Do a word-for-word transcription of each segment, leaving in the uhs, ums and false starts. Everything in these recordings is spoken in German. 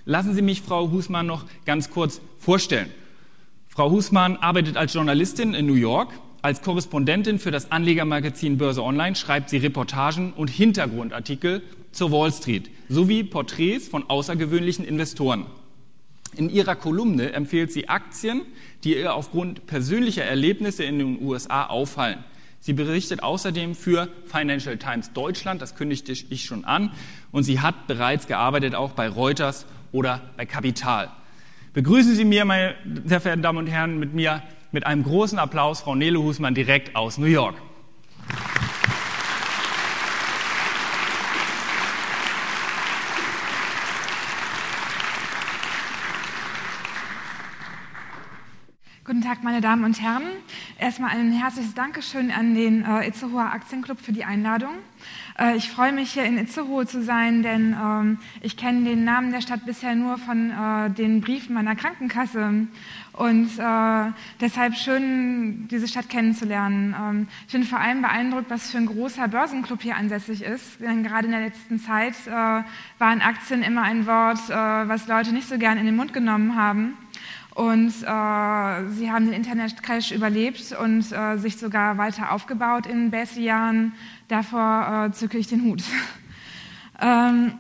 Lassen Sie mich Frau Husmann noch ganz kurz vorstellen. Frau Husmann arbeitet als Journalistin in New York. Als Korrespondentin für das Anlegermagazin Börse Online schreibt sie Reportagen und Hintergrundartikel zur Wall Street sowie Porträts von außergewöhnlichen Investoren. In ihrer Kolumne empfiehlt sie Aktien, die ihr aufgrund persönlicher Erlebnisse in den U S A auffallen. Sie berichtet außerdem für Financial Times Deutschland, das kündigte ich schon an, und sie hat bereits gearbeitet auch bei Reuters oder bei Kapital. Begrüßen Sie mir, meine sehr verehrten Damen und Herren, mit mir mit einem großen Applaus Frau Nele Husmann direkt aus New York. Guten Tag, meine Damen und Herren. Erstmal ein herzliches Dankeschön an den äh, Itzehoer Aktienclub für die Einladung. Äh, ich freue mich, hier in Itzehoe zu sein, denn ähm, ich kenne den Namen der Stadt bisher nur von äh, den Briefen meiner Krankenkasse. Und äh, deshalb schön, diese Stadt kennenzulernen. Ähm, ich bin vor allem beeindruckt, was für ein großer Börsenclub hier ansässig ist. Denn gerade in der letzten Zeit äh, waren Aktien immer ein Wort, äh, was Leute nicht so gern in den Mund genommen haben. Und äh, sie haben den Internetcrash überlebt und äh, sich sogar weiter aufgebaut in Bässe-Jahren. Davor äh, zücke ich den Hut. ähm,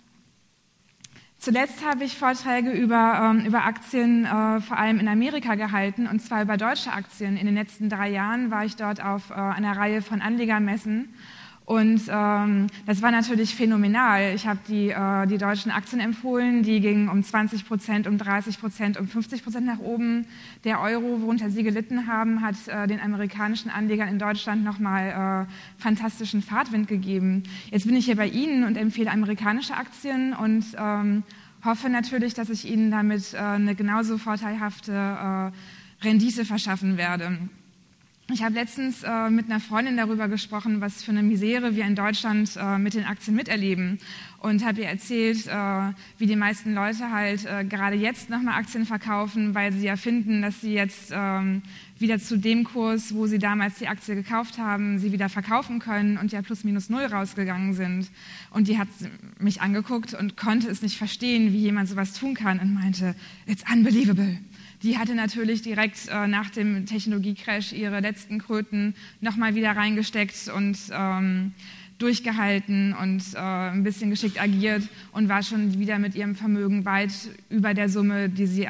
zuletzt habe ich Vorträge über, ähm, über Aktien äh, vor allem in Amerika gehalten, und zwar über deutsche Aktien. In den letzten drei Jahren war ich dort auf äh, einer Reihe von Anlegermessen. Und ähm, das war natürlich phänomenal. Ich habe die, äh, die deutschen Aktien empfohlen, die gingen um zwanzig Prozent, um dreißig Prozent, um fünfzig Prozent nach oben. Der Euro, worunter sie gelitten haben, hat äh, den amerikanischen Anlegern in Deutschland nochmal äh, fantastischen Fahrtwind gegeben. Jetzt bin ich hier bei Ihnen und empfehle amerikanische Aktien und ähm, hoffe natürlich, dass ich Ihnen damit äh, eine genauso vorteilhafte äh, Rendite verschaffen werde. Ich habe letztens äh, mit einer Freundin darüber gesprochen, was für eine Misere wir in Deutschland äh, mit den Aktien miterleben, und habe ihr erzählt, äh, wie die meisten Leute halt äh, gerade jetzt nochmal Aktien verkaufen, weil sie ja finden, dass sie jetzt ähm, wieder zu dem Kurs, wo sie damals die Aktie gekauft haben, sie wieder verkaufen können und ja plus minus null rausgegangen sind. Und die hat mich angeguckt und konnte es nicht verstehen, wie jemand sowas tun kann, und meinte, it's unbelievable. Die hatte natürlich direkt äh, nach dem Technologiecrash ihre letzten Kröten nochmal wieder reingesteckt und ähm, durchgehalten und äh, ein bisschen geschickt agiert und war schon wieder mit ihrem Vermögen weit über der Summe, die sie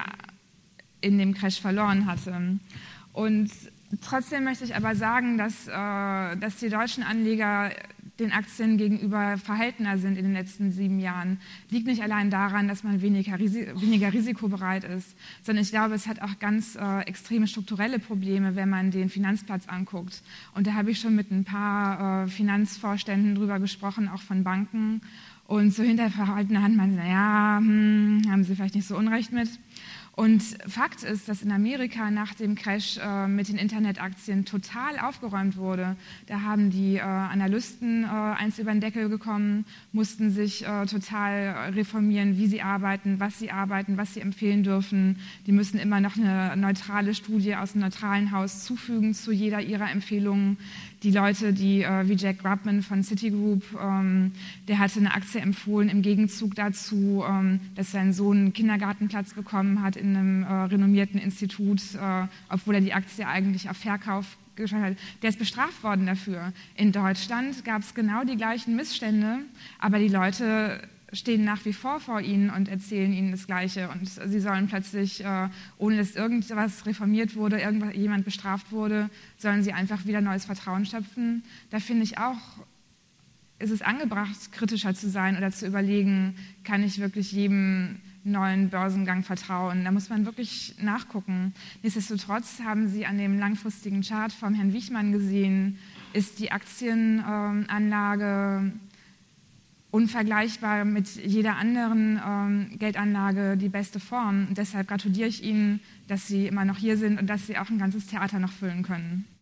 in dem Crash verloren hatte. Und trotzdem möchte ich aber sagen, dass, äh, dass die deutschen Anleger den Aktien gegenüber verhaltener sind in den letzten sieben Jahren. Liegt nicht allein daran, dass man weniger, Risi- weniger risikobereit ist, sondern ich glaube, es hat auch ganz äh, extreme strukturelle Probleme, wenn man den Finanzplatz anguckt. Und da habe ich schon mit ein paar äh, Finanzvorständen drüber gesprochen, auch von Banken. Und so hinter verhaltener Hand man, naja, hm, haben sie vielleicht nicht so Unrecht mit. Und Fakt ist, dass in Amerika nach dem Crash äh, mit den Internetaktien total aufgeräumt wurde. Da haben die äh, Analysten äh, eins über den Deckel bekommen, mussten sich äh, total reformieren, wie sie arbeiten, was sie arbeiten, was sie empfehlen dürfen. Die müssen immer noch eine neutrale Studie aus einem neutralen Haus zufügen zu jeder ihrer Empfehlungen. Die Leute, die äh, wie Jack Grubman von Citigroup, ähm, der hatte eine Aktie empfohlen im Gegenzug dazu, ähm, dass sein Sohn einen Kindergartenplatz bekommen hat in einem äh, renommierten Institut, äh, obwohl er die Aktie eigentlich auf Verkauf geschaltet hat. Der ist bestraft worden dafür. In Deutschland gab es genau die gleichen Missstände, aber die Leute stehen nach wie vor vor ihnen und erzählen ihnen das Gleiche. Und sie sollen plötzlich, äh, ohne dass irgendwas reformiert wurde, irgendjemand bestraft wurde, sollen sie einfach wieder neues Vertrauen schöpfen. Da finde ich auch, ist es angebracht, kritischer zu sein oder zu überlegen, kann ich wirklich jedem neuen Börsengang vertrauen. Da muss man wirklich nachgucken. Nichtsdestotrotz haben Sie an dem langfristigen Chart vom Herrn Wichmann gesehen, ist die Aktienanlage unvergleichbar mit jeder anderen ähm, Geldanlage die beste Form. Und deshalb gratuliere ich Ihnen, dass Sie immer noch hier sind und dass Sie auch ein ganzes Theater noch füllen können.